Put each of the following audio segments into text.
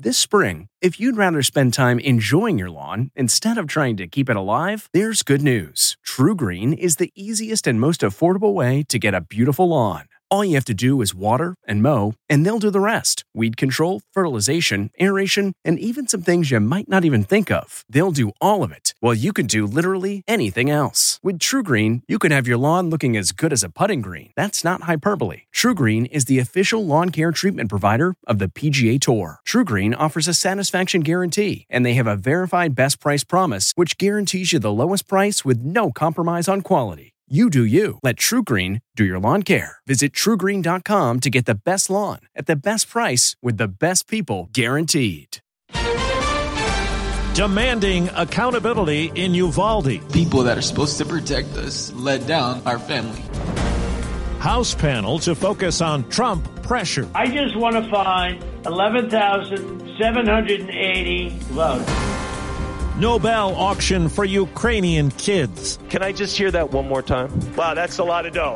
This spring, if you'd rather spend time enjoying your lawn instead of trying to keep it alive, there's good news. TruGreen is the easiest and most affordable way to get a beautiful lawn. All you have to do is water and mow, and they'll do the rest. Weed control, fertilization, aeration, and even some things you might not even think of. They'll do all of it, while you can do literally anything else. With TruGreen, you can have your lawn looking as good as a putting green. That's not hyperbole. TruGreen is the official lawn care treatment provider of the PGA Tour. TruGreen offers a satisfaction guarantee, and they have a verified best price promise, which guarantees you the lowest price with no compromise on quality. You do you. Let TruGreen do your lawn care. Visit TruGreen.com to get the best lawn at the best price with the best people guaranteed. Demanding accountability in Uvalde. People that are supposed to protect us let down our family. House panel to focus on Trump pressure. I just want to find 11,780 votes. Nobel auction for Ukrainian kids. Can I just hear that one more time? Wow, that's a lot of dough.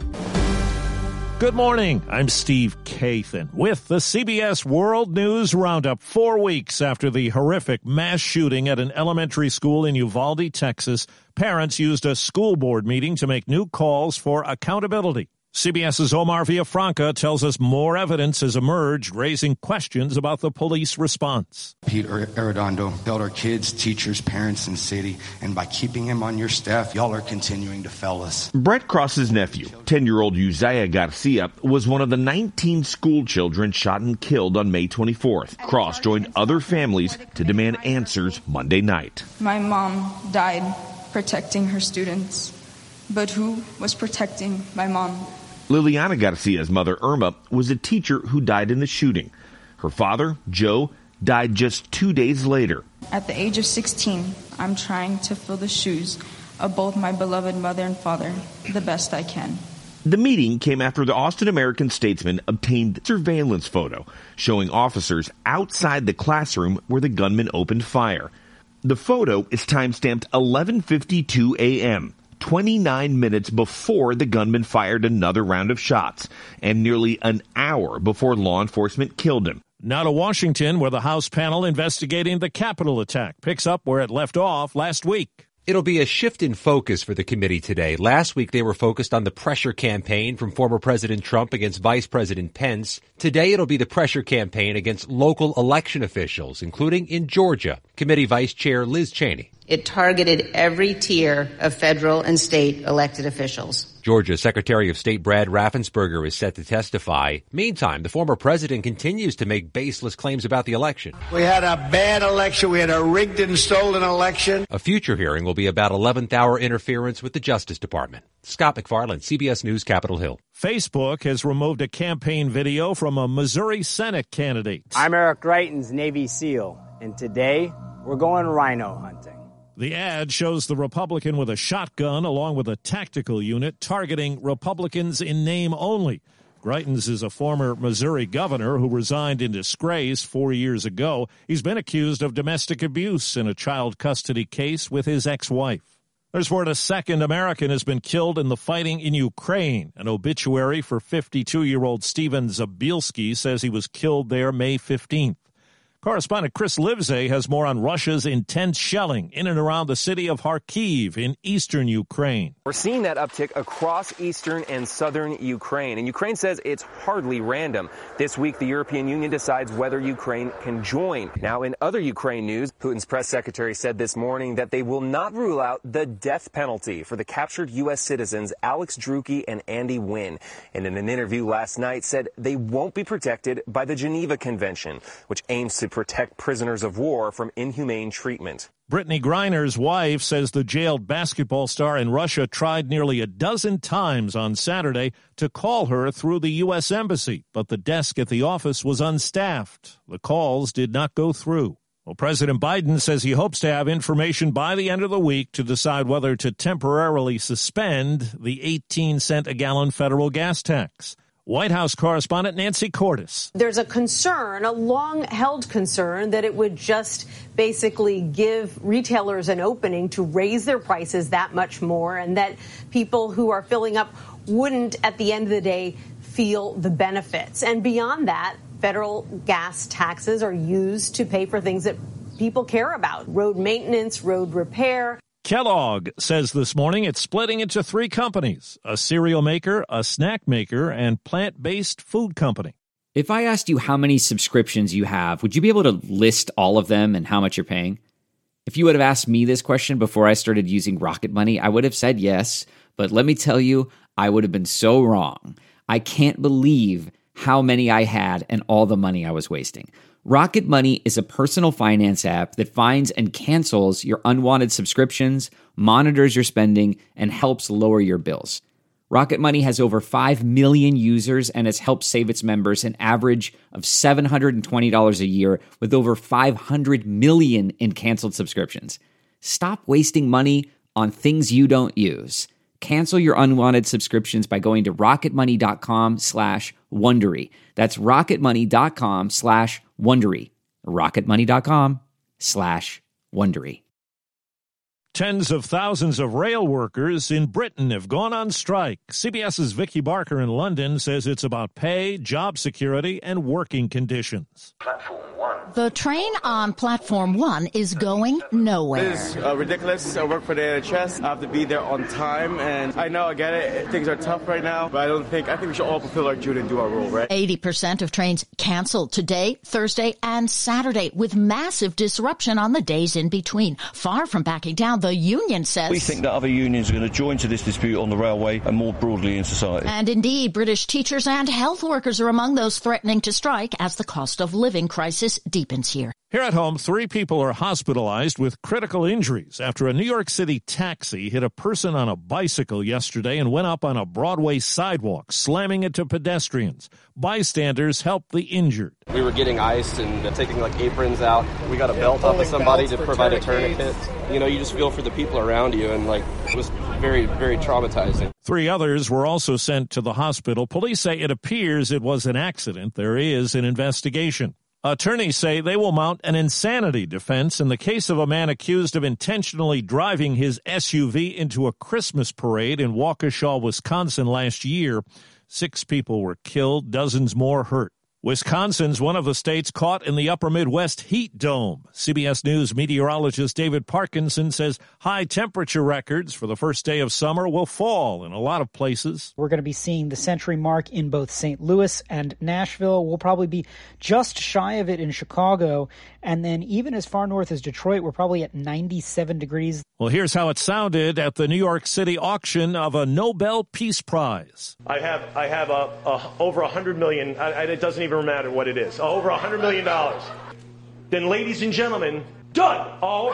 Good morning. I'm Steve Kathan with the CBS World News Roundup. 4 weeks after the horrific mass shooting at an elementary school in Uvalde, Texas, parents used a school board meeting to make new calls for accountability. CBS's Omar Villafranca tells us more evidence has emerged, raising questions about the police response. Pete Arredondo failed our kids, teachers, parents, and city, and by keeping him on your staff, y'all are continuing to fail us. Brett Cross's nephew, 10-year-old Uzziah Garcia, was one of the 19 school children shot and killed on May 24th. Cross joined other families to demand answers Monday night. My mom died protecting her students, but who was protecting my mom? Liliana Garcia's mother, Irma, was a teacher who died in the shooting. Her father, Joe, died just 2 days later. At the age of 16, I'm trying to fill the shoes of both my beloved mother and father the best I can. The meeting came after the Austin American-Statesman obtained surveillance photo showing officers outside the classroom where the gunman opened fire. The photo is timestamped 11:52 a.m., 29 minutes before the gunman fired another round of shots, and nearly an hour before law enforcement killed him. Now to Washington, where the House panel investigating the Capitol attack picks up where it left off last week. It'll be a shift in focus for the committee today. Last week, they were focused on the pressure campaign from former President Trump against Vice President Pence. Today, it'll be the pressure campaign against local election officials, including in Georgia. Committee Vice Chair Liz Cheney. It targeted every tier of federal and state elected officials. Georgia Secretary of State Brad Raffensperger is set to testify. Meantime, the former president continues to make baseless claims about the election. We had a bad election. We had a rigged and stolen election. A future hearing will be about 11th hour interference with the Justice Department. Scott McFarland, CBS News, Capitol Hill. Facebook has removed a campaign video from a Missouri Senate candidate. I'm Eric Greitens, Navy SEAL, and today we're going rhino hunting. The ad shows the Republican with a shotgun along with a tactical unit targeting Republicans in name only. Greitens is a former Missouri governor who resigned in disgrace 4 years ago. He's been accused of domestic abuse in a child custody case with his ex-wife. There's word a second American has been killed in the fighting in Ukraine. An obituary for 52-year-old Steven Zabielski says he was killed there May 15th. Correspondent Chris Livesay has more on Russia's intense shelling in and around the city of Kharkiv in eastern Ukraine. We're seeing that uptick across eastern and southern Ukraine, and Ukraine says it's hardly random. This week, the European Union decides whether Ukraine can join. Now, in other Ukraine news, Putin's press secretary said this morning that they will not rule out the death penalty for the captured U.S. citizens Alex Drueke and Andy Wynn. And in an interview last night, said they won't be protected by the Geneva Convention, which aims to protect prisoners of war from inhumane treatment. Brittany Griner's wife says the jailed basketball star in Russia tried nearly a dozen times on Saturday to call her through the U.S. Embassy, but the desk at the office was unstaffed. The calls did not go through. Well, President Biden says he hopes to have information by the end of the week to decide whether to temporarily suspend the 18-cent-a-gallon federal gas tax. White House correspondent Nancy Cordes. There's a concern, a long-held concern, that it would just basically give retailers an opening to raise their prices that much more, and that people who are filling up wouldn't, at the end of the day, feel the benefits. And beyond that, federal gas taxes are used to pay for things that people care about: road maintenance, road repair. Kellogg says this morning it's splitting into 3 companies: a cereal maker, a snack maker, and plant-based food company. If I asked you how many subscriptions you have, would you be able to list all of them and how much you're paying? If you would have asked me this question before I started using Rocket Money, I would have said yes, but let me tell you, I would have been so wrong. I can't believe how many I had and all the money I was wasting. Rocket Money is a personal finance app that finds and cancels your unwanted subscriptions, monitors your spending, and helps lower your bills. Rocket Money has over 5 million users and has helped save its members an average of $720 a year with over 500 million in canceled subscriptions. Stop wasting money on things you don't use. Cancel your unwanted subscriptions by going to rocketmoney.com/Wondery. That's rocketmoney.com/Wondery. rocketmoney.com/Wondery. Tens of thousands of rail workers in Britain have gone on strike. CBS's Vicky Barker in London says it's about pay, job security, and working conditions. Platform 1. The train on Platform 1 is going nowhere. This is ridiculous. I work for the NHS. I have to be there on time, and I know I get it. Things are tough right now, but I think we should all fulfill our duty and do our role, right? 80% of trains canceled today, Thursday, and Saturday, with massive disruption on the days in between. Far from backing down, the union says... We think that other unions are going to join to this dispute on the railway and more broadly in society. And indeed, British teachers and health workers are among those threatening to strike as the cost of living crisis deepens here. Here at home, 3 people are hospitalized with critical injuries after a New York City taxi hit a person on a bicycle yesterday and went up on a Broadway sidewalk, slamming into pedestrians. Bystanders helped the injured. We were getting ice and taking aprons out. We got a belt off of somebody to provide a tourniquet. You know, you just feel for the people around you, and it was very, very traumatizing. 3 others were also sent to the hospital. Police say it appears it was an accident. There is an investigation. Attorneys say they will mount an insanity defense in the case of a man accused of intentionally driving his SUV into a Christmas parade in Waukesha, Wisconsin last year. 6 people were killed, dozens more hurt. Wisconsin's one of the states caught in the upper Midwest heat dome. CBS News meteorologist David Parkinson says high temperature records for the first day of summer will fall in a lot of places. We're going to be seeing the century mark in both St. Louis and Nashville. We'll probably be just shy of it in Chicago. And then even as far north as Detroit, we're probably at 97 degrees. Well, here's how it sounded at the New York City auction of a Nobel Peace Prize. I have over $100 million. It doesn't even matter what it is. Over $100 million. Then, ladies and gentlemen, done. Over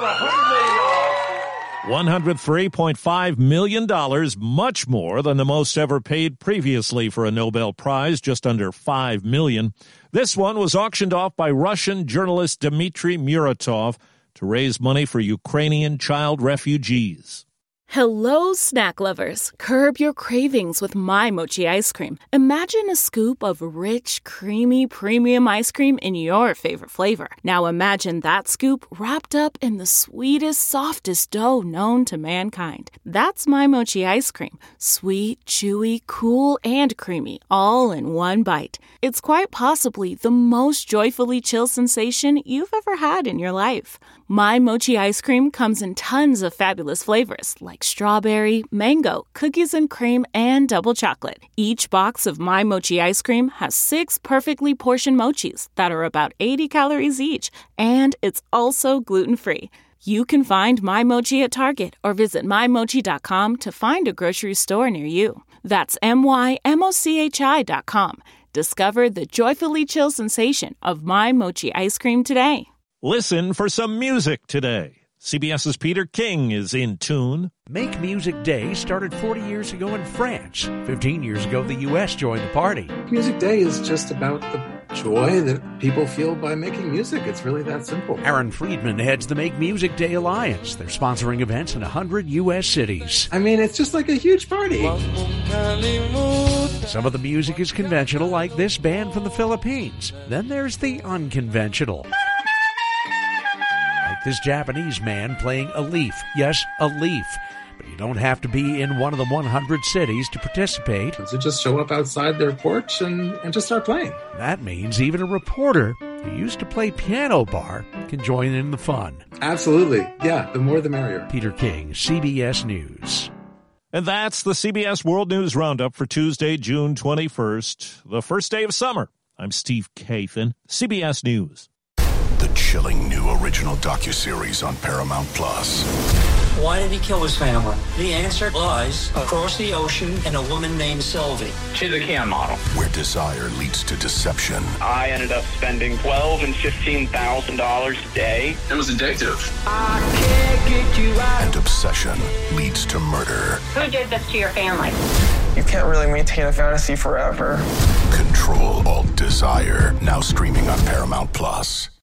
$100 million. $103.5 million, much more than the most ever paid previously for a Nobel Prize, just under $5 million. This one was auctioned off by Russian journalist Dmitry Muratov to raise money for Ukrainian child refugees. Hello, snack lovers. Curb your cravings with My Mochi ice cream. Imagine a scoop of rich, creamy, premium ice cream in your favorite flavor. Now imagine that scoop wrapped up in the sweetest, softest dough known to mankind. That's My Mochi ice cream. Sweet, chewy, cool, and creamy, all in one bite. It's quite possibly the most joyfully chill sensation you've ever had in your life. My Mochi ice cream comes in tons of fabulous flavors like strawberry, mango, cookies and cream, and double chocolate. Each box of My Mochi ice cream has 6 perfectly portioned mochis that are about 80 calories each, and it's also gluten-free. You can find My Mochi at Target or visit mymochi.com to find a grocery store near you. That's mymochi.com. Discover the joyfully chill sensation of My Mochi ice cream today. Listen for some music today. CBS's Peter King is in tune. Make Music Day started 40 years ago in France. 15 years ago, the U.S. joined the party. Music Day is just about the joy that people feel by making music. It's really that simple. Aaron Friedman heads the Make Music Day Alliance. They're sponsoring events in 100 U.S. cities. I mean, it's just like a huge party. Some of the music is conventional, like this band from the Philippines. Then there's the unconventional. This Japanese man playing a leaf. Yes, a leaf. But You don't have to be in one of the 100 cities to participate. So just show up outside their porch and just start playing. That means even a reporter who used to play piano bar can join in the fun. Absolutely. Yeah, the more the merrier. Peter King, CBS News. And that's the CBS World News Roundup for Tuesday, June 21st, the first day of summer. I'm Steve Kathan, CBS News. The chilling new original docuseries on Paramount Plus. Why did he kill his family? The answer lies across the ocean in a woman named Sylvie. She's a cam model. Where desire leads to deception. I ended up spending $12,000 and $15,000 a day. It was addictive. I can't get you out. And obsession leads to murder. Who did this to your family? You can't really maintain a fantasy forever. Control Alt Desire. Now streaming on Paramount Plus.